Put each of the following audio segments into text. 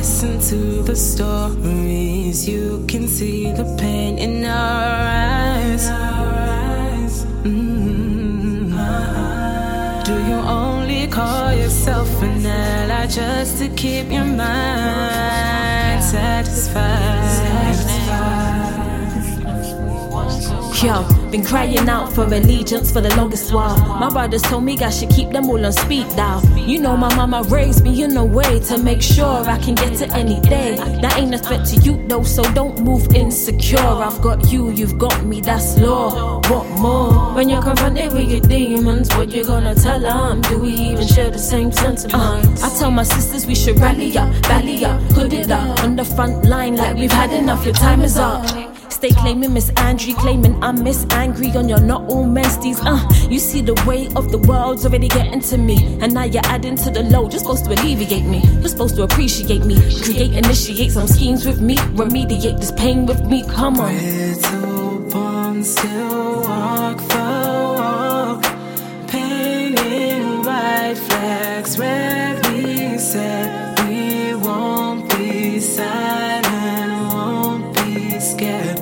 listen to the stories, you can see the pain in our eyes. Do you only call yourself an ally just to keep your mind satisfied? Yo, been crying out for allegiance for the longest while. My brothers told me I should keep them all on speed dial. You know my mama raised me in a way to make sure I can get to any day. That ain't a threat to you though, so don't move insecure. I've got you, you've got me, that's law. What more? When you're confronted with your demons, what you gonna tell them? Do we even share the same sentiments? I tell my sisters we should rally up, hood it up on the front line like we've had enough, your time is up. Stay claiming Miss Andrew, claiming I'm Miss Angry on your not all menstees. You see the weight of the world's already getting to me, and now you're adding to the load. You're supposed to alleviate me, you're supposed to appreciate me, create, initiate some schemes with me, remediate this pain with me. Come on. Little bones still walk the walk, painting white flags where we said we won't be silent, won't be scared.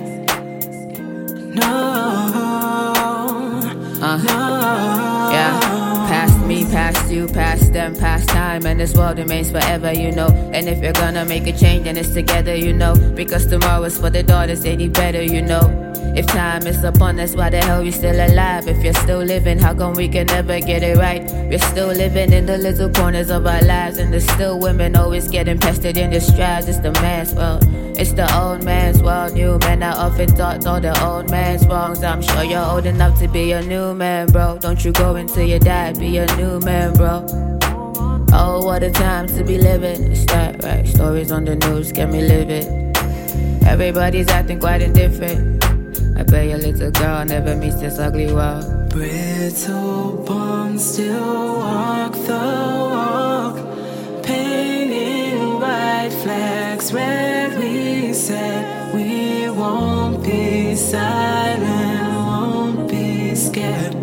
Yeah, past me, past you, past them, past time, and this world remains forever, you know. And if you're gonna make a change, then it's together, you know. Because tomorrow is for the daughters, they need better, you know. If time is upon us, why the hell we still alive? If you're still living, how come we can never get it right? We're still living in the little corners of our lives, and there's still women always getting pestered in their strides. It's the man's world, it's the old man's world. New men are often taught all the old man's wrongs. I'm sure you're old enough to be a new man, bro. Don't you go until you die, be a new man, bro. Oh, what a time to be living. It's that right, stories on the news get me livid. Everybody's acting quite indifferent. I bet your little girl never meets this ugly world. Brittle bones still walk the walk, painting white flags where we said we won't be silent, won't be scared.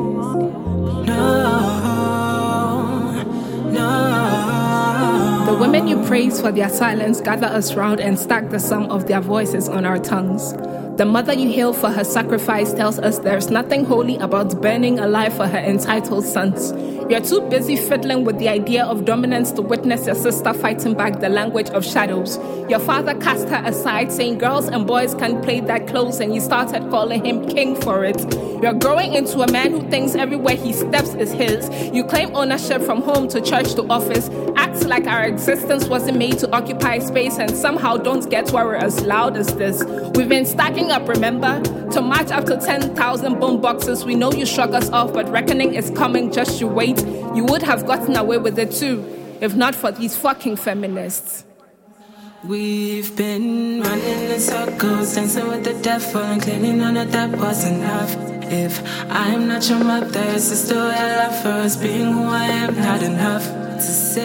The women you praise for their silence gather us round and stack the sum of their voices on our tongues. The mother you hail for her sacrifice tells us there's nothing holy about burning alive for her entitled sons. You're too busy fiddling with the idea of dominance to witness your sister fighting back the language of shadows. Your father cast her aside, saying girls and boys can't play that close, and you started calling him king for it. You're growing into a man who thinks everywhere he steps is his. You claim ownership from home to church to office, act like our existence wasn't made to occupy space, and somehow don't get where we're as loud as this. We've been stacking up, remember? To march up to 10,000 boom boxes. We know you shrug us off, but reckoning is coming, just you wait. You would have gotten away with it too, if not for these fucking feminists. We've been running in circles, dancing with the devil, and clearly none of that was enough. If I'm not your mother, sister, I love first, being who I am, not enough to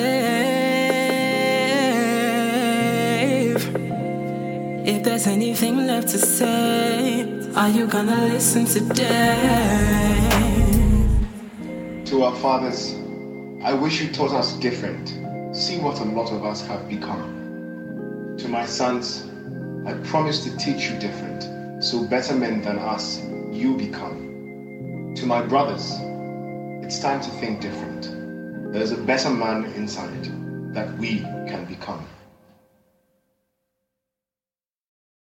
save. If there's anything left to say, are you gonna listen today? To our fathers, I wish you taught us different. See what a lot of us have become. To my sons, I promise to teach you different, so better men than us you become. To my brothers, it's time to think different. There's a better man inside that we can become.